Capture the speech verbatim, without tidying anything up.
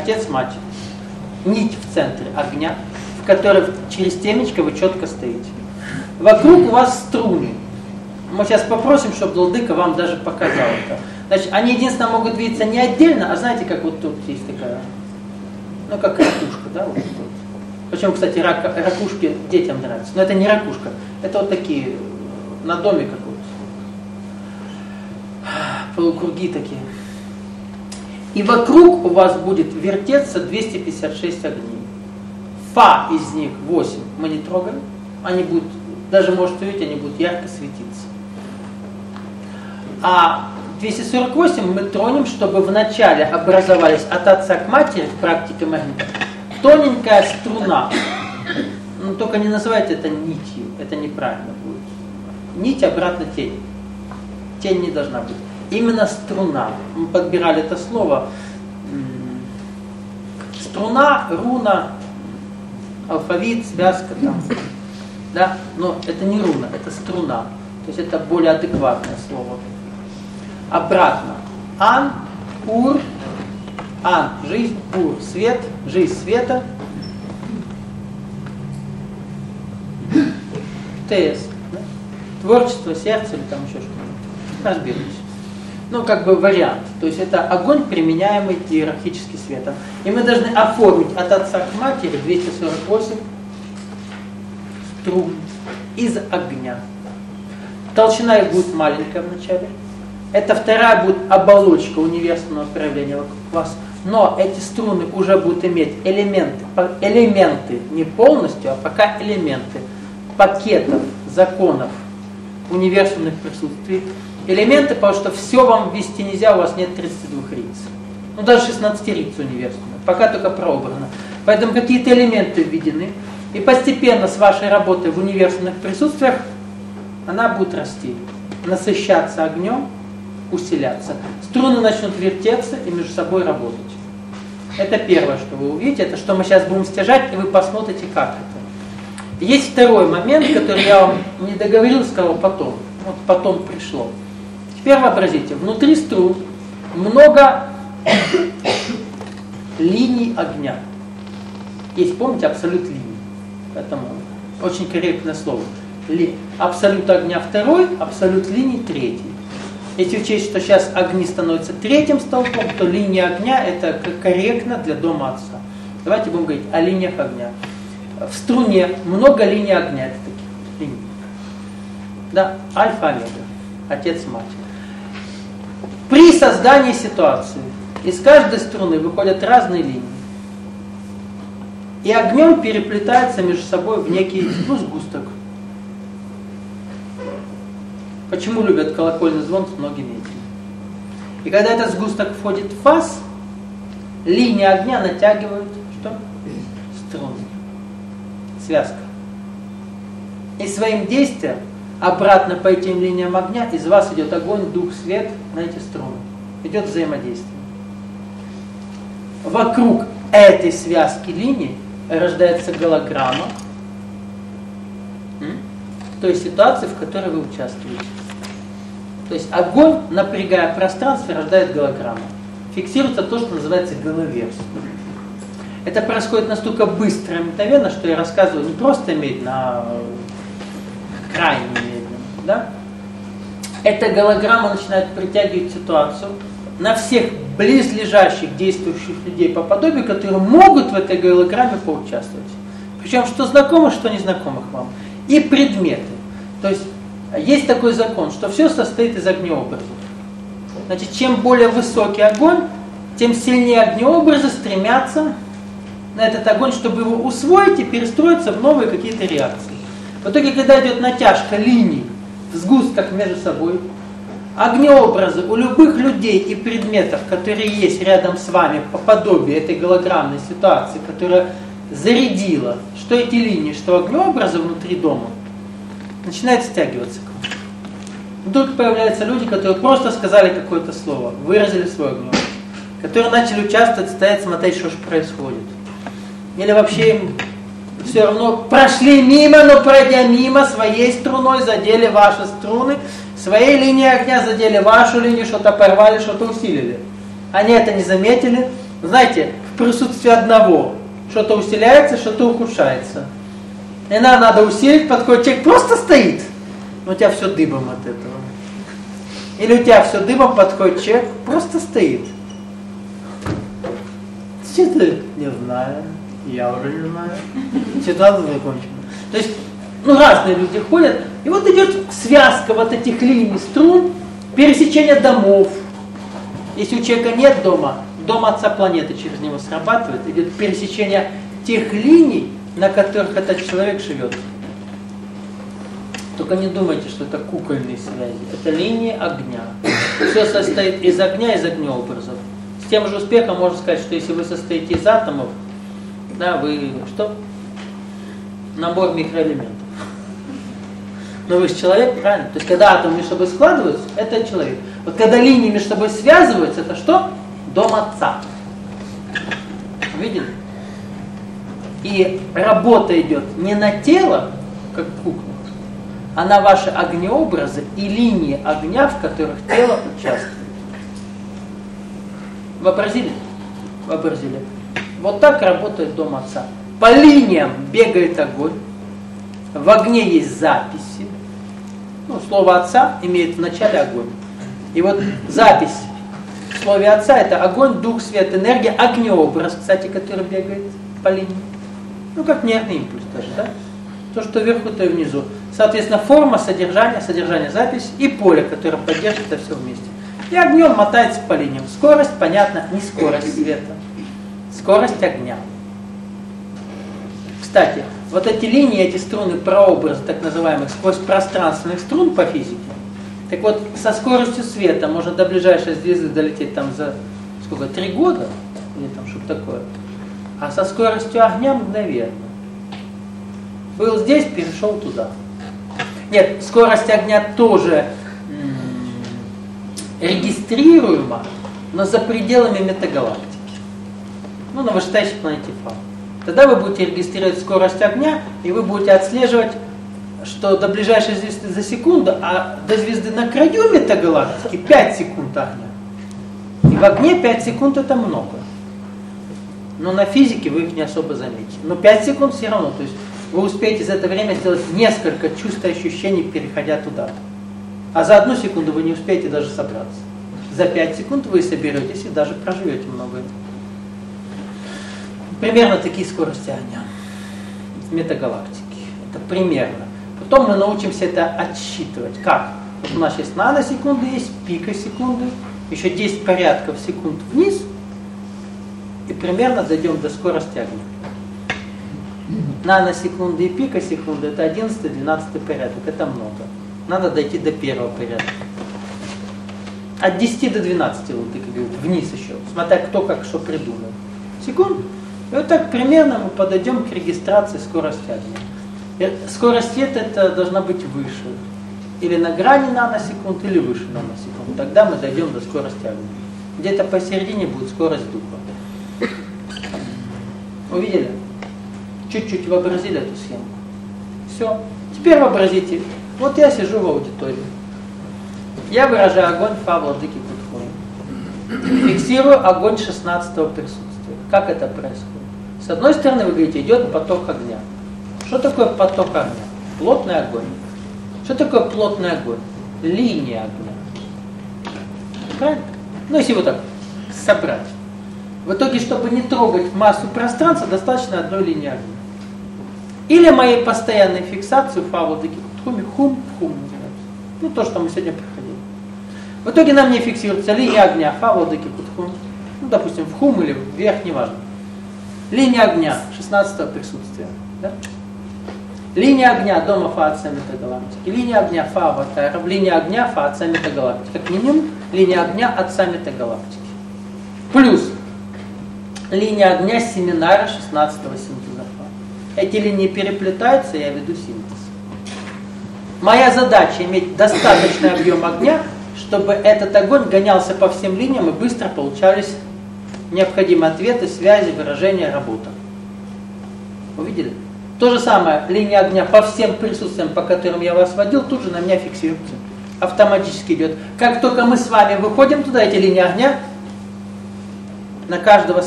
отец-мать. Нить в центре огня, в которой через темечко вы четко стоите. Вокруг у вас струны. Мы сейчас попросим, чтобы владыка вам даже показал это. Значит, они единственно могут двигаться не отдельно, а знаете, как вот тут есть такая, ну как ракушка, да, вот тут. Причем, кстати, рак, ракушки детям нравятся. Но это не ракушка, это вот такие, на доме как вот, полукруги такие. И вокруг у вас будет вертеться двести пятьдесят шесть огней. Фа из них восемь мы не трогаем, они будут, даже можете увидеть, они будут ярко светиться. А двести сорок восемь мы тронем, чтобы вначале образовались от отца к матери в практике магнита тоненькая струна. Ну только не называйте это нитью, это неправильно будет. Нить обратно тень. Тень не должна быть. Именно струна. Мы подбирали это слово. Струна, руна, алфавит, связка там. Да? Но это не руна, это струна. То есть это более адекватное слово. Обратно. Ан, ур, ан, жизнь, ур, свет, жизнь света. ТС. Да? Творчество, сердце или там еще что-нибудь. Разберусь. Ну, как бы вариант. То есть это огонь, применяемый иерархически светом. И мы должны оформить от отца к матери двести сорок восемь струн из огня. Толщина их будет маленькая вначале. Это вторая будет оболочка универсального проявления вокруг вас. Но эти струны уже будут иметь элементы, элементы не полностью, а пока элементы пакетов, законов, универсальных присутствий. Элементы, потому что все вам ввести нельзя, у вас нет тридцати двух риц. Ну даже шестнадцать риц универсальных, пока только прообрано. Поэтому какие-то элементы введены. И постепенно с вашей работой в универсальных присутствиях она будет расти, насыщаться огнем, усиляться. Струны начнут вертеться и между собой работать. Это первое, что вы увидите, это что мы сейчас будем стяжать, и вы посмотрите, как это. Есть второй момент, который я вам не договорил, сказал потом. Вот потом пришло. Теперь вообразите, внутри струн много линий огня. Есть, помните, абсолют линий. Поэтому очень корректное слово. Ли. Абсолют огня второй, абсолют линий третий. Если учесть, что сейчас огни становятся третьим столпом, то линия огня это корректно для дома отца. Давайте будем говорить о линиях огня. В струне много линий огня, это таких линий. Да, альфа, омега, отец, мать. При создании ситуации из каждой струны выходят разные линии. И огнем переплетается между собой в некий, ну, сгусток. Почему любят колокольный звон с многими этими? И когда этот сгусток входит в фаз, линии огня натягивают что? Струны. Связка. И своим действием обратно по этим линиям огня из вас идет огонь, дух, свет на эти струны. Идет взаимодействие. Вокруг этой связки линий рождается голограмма той ситуации, в которой вы участвуете. То есть огонь, напрягая пространство, рождает голограмму. Фиксируется то, что называется головерс. Это происходит настолько быстро и мгновенно, что я рассказываю не просто медленно, а крайне медленно. Да? Эта голограмма начинает притягивать ситуацию на всех близлежащих действующих людей по подобию, которые могут в этой голограмме поучаствовать. Причем что знакомых, что незнакомых вам. И предметы. То есть есть такой закон, что все состоит из огнеобразов. Значит, чем более высокий огонь, тем сильнее огнеобразы стремятся на этот огонь, чтобы его усвоить и перестроиться в новые какие-то реакции. В итоге, когда идет натяжка линий в сгустках между собой, огнеобразы у любых людей и предметов, которые есть рядом с вами по подобию этой голограммной ситуации, которая зарядила, что эти линии, что огнеобразы внутри дома, начинает стягиваться к вам. Вдруг появляются люди, которые просто сказали какое-то слово, выразили свой огнеобраз, которые начали участвовать, стоять, смотреть, что же происходит. Или вообще им все равно прошли мимо, но пройдя мимо, своей струной задели ваши струны, своей линией огня задели вашу линию, что-то порвали, что-то усилили. Они это не заметили. Знаете, в присутствии одного. Что-то усиляется, что-то ухудшается. И нам надо усилить, подходит человек, просто стоит. Но у тебя все дыбом от этого. Или у тебя все дыбом, подходит человек, просто стоит. Что ты? Не знаю. Я уже не знаю. Ситуация закончена. То есть, ну, разные люди ходят. И вот идет связка вот этих линий струн, пересечение домов. Если у человека нет дома, дом отца планеты через него срабатывает, идет пересечение тех линий, на которых этот человек живет. Только не думайте, что это кукольные связи. Это линии огня. Все состоит из огня, из огнеобразов. С тем же успехом можно сказать, что если вы состоите из атомов, да, вы что? Набор микроэлементов. Но вы же человек, правильно? То есть когда атомы между собой складываются, это человек. Вот когда линии между собой связываются, это что? Дом отца. Видели? И работа идет не на тело, как кукла, а на ваши огнеобразы и линии огня, в которых тело участвует. Вообразили? Вообразили. Вот так работает дом отца. По линиям бегает огонь. В огне есть записи. Ну, слово отца имеет в начале огонь. И вот запись в слове отца это огонь, дух, свет, энергия, огнеобраз, кстати, который бегает по линии. Ну, как нервный импульс даже, да? То, что вверху, то и внизу. Соответственно, форма, содержание, содержание, запись и поле, которое поддержит это все вместе. И огнем мотается по линиям. Скорость, понятно, не скорость света. Скорость огня. Кстати, вот эти линии, эти струны прообраза, так называемых, сквозь пространственных струн по физике, так вот, со скоростью света можно до ближайшей звезды долететь там за, сколько, три года? Или там что-то такое. А со скоростью огня мгновенно. Был здесь, перешел туда. Нет, скорость огня тоже м- регистрируема, но за пределами метагалактики. Ну, на вышестоящей планете Фау. Тогда вы будете регистрировать скорость огня, и вы будете отслеживать, что до ближайшей звезды за секунду, а до звезды на краю метагалактики пять секунд огня. И в огне пять секунд это много. Но на физике вы их не особо заметите. Но пять секунд все равно. То есть вы успеете за это время сделать несколько чувств и ощущений, переходя туда. А за одну секунду вы не успеете даже собраться. За пять секунд вы соберетесь и даже проживете много. Примерно такие скорости огня в метагалактике. Это примерно. Потом мы научимся это отсчитывать. Как? Вот у нас есть наносекунды, есть пикосекунды, еще десять порядков секунд вниз, и примерно дойдем до скорости огня. Наносекунды и пикосекунды это одиннадцатый-двенадцатый порядок, это много. Надо дойти до первого порядка. От десяти до двенадцати, вот, как говорят, вниз еще, смотря кто как что придумал. Секунд. И вот так примерно мы подойдем к регистрации скорости огня. Скорость света это должна быть выше. Или на грани наносекунд, или выше наносекунд. Тогда мы дойдем до скорости огня. Где-то посередине будет скорость духа. Увидели? Чуть-чуть вообразили эту схему. Все. Теперь вообразите. Вот я сижу в аудитории. Я выражаю огонь Фа Владыки Кутхуи. Фиксирую огонь шестнадцатого присутствия. Как это происходит? С одной стороны, вы говорите, идет поток огня. Что такое поток огня? Плотный огонь. Что такое плотный огонь? Линия огня. Правильно? Ну, если вот так собрать. В итоге, чтобы не трогать массу пространства, достаточно одной линии огня. Или моей постоянной фиксации Фа Владыки Кутхуи, хум, хум называется. Ну, то, что мы сегодня проходили. В итоге на мне фиксируется линия огня Фа Владыки Кутхуи. Ну, допустим, в хум или вверх, неважно. Линия огня шестнадцатого присутствия. Да? Линия огня дома Фа Отца Метагалактики. Линия огня Фа Аватара. Линия огня Фа Отца Метагалактики. Как минимум, линия огня Отца Метагалактики. Плюс линия огня семинара шестнадцатого синтеза Фа. Эти линии переплетаются, и я веду синтез. Моя задача иметь достаточный объем огня, чтобы этот огонь гонялся по всем линиям и быстро получались необходимые ответы, связи, выражения, работа. Увидели? То же самое, линия огня по всем присутствиям, по которым я вас водил, тут же на меня фиксируется. Автоматически идет. Как только мы с вами выходим туда, эти линии огня, на каждого